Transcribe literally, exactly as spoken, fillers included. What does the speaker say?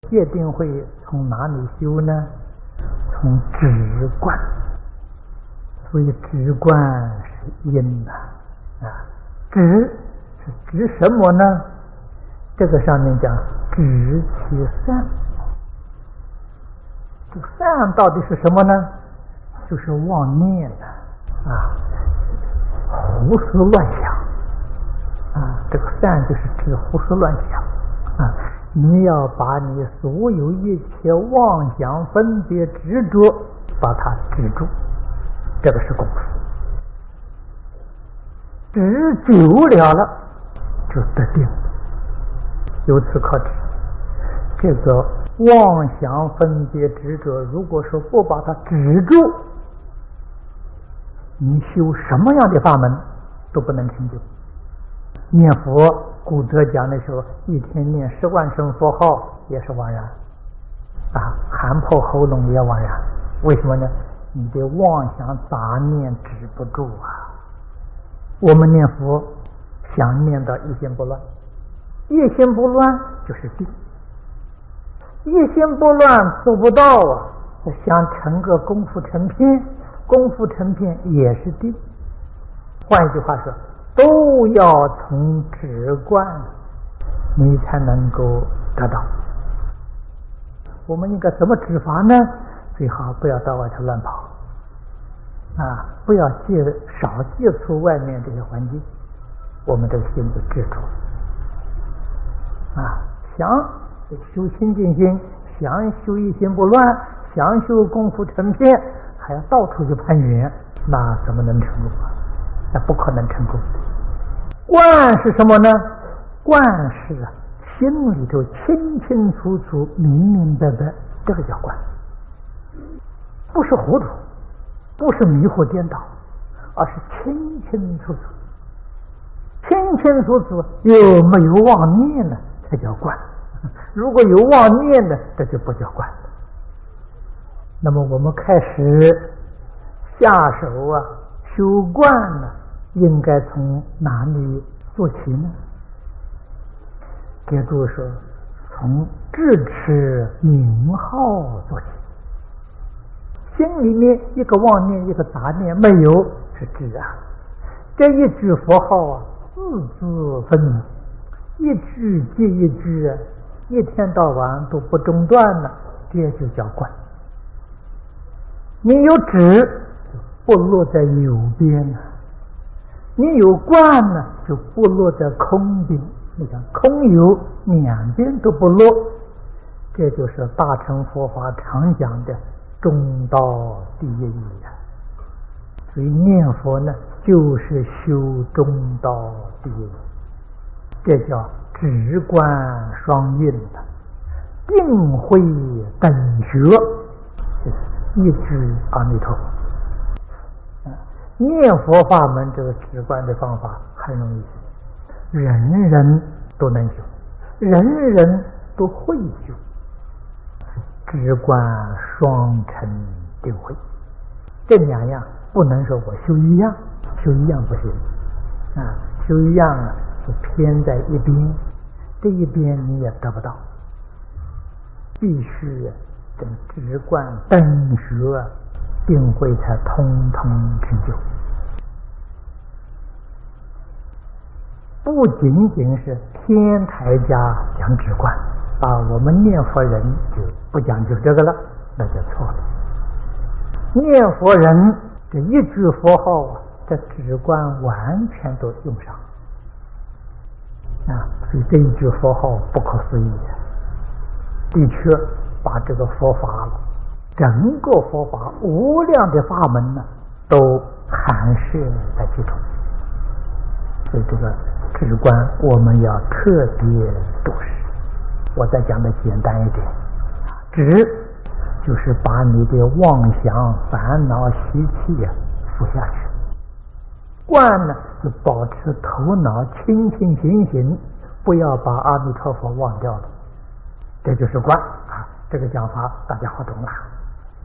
戒定慧从哪里修呢？从止观。所以止观是因呐，啊，止是止什么呢？这个上面讲止其善。这个善到底是什么呢？就是妄念的啊，胡思乱想啊。这个善就是指胡思乱想啊。你要把你所有一切妄想、分别、执着，把它止住，这个是功夫。止久了了，就得定。由此可知，这个妄想、分别、执着，如果说不把它止住，你修什么样的法门都不能成就。念佛，古德讲的时候，一天念十万声佛号也是枉然啊，喊破喉咙也枉然。为什么呢？你的妄想杂念止不住啊。我们念佛想念到一心不乱，一心不乱就是定，一心不乱做不到啊。想成个功夫成片，功夫成片也是定。换一句话说，都要从止观你才能够得到。我们应该怎么止法呢？最好不要到外头乱跑啊，不要接少接触外面这些环境，我们这个心就止住啊。想修清净心，想修一心不乱，想修功夫成片，还要到处去攀缘，那怎么能成功啊？那不可能成功。观是什么呢？观是心里头清清楚楚、明明白白，这个叫观。不是糊涂，不是迷惑颠倒，而是清清楚楚。清清楚楚有没有妄念呢？才叫观。如果有妄念呢，这就不叫观。那么我们开始下手啊，修观呢，应该从哪里做起呢？给诸位说，从智持名号做起。心里面一个妄念，一个杂念没有，是智啊。这一句佛号啊，字字分明，一句接一句啊，一天到晚都不中断了，这就叫观。你有止，不落在有边了；你有观呢，就不落在空边。你看，空有两边都不落，这就是大乘佛法常讲的中道第一义啊。所以念佛呢，就是修中道第一义，这叫止观双运的，定慧等学，一句阿弥陀佛。念佛法门这个止观的方法很容易，人人都能修，人人都会修。止观双成定慧，这两样不能说我修一样，修一样不行啊，修一样啊就偏在一边，这一边你也得不到，必须这个止观等学定慧才通通成就。不仅仅是天台家讲止观啊，我们念佛人就不讲究这个了，那就错了。念佛人这一句佛号啊，这止观完全都用上啊，所以这一句佛号不可思议，的确把这个佛法整个佛法无量的法门呢，都含摄在其中。所以这个止观我们要特别重视。我再讲的简单一点，止就是把你的妄想、烦恼、习气啊服下去；观呢，就保持头脑清清醒醒，不要把阿弥陀佛忘掉了，这就是观啊。这个讲法大家好懂了。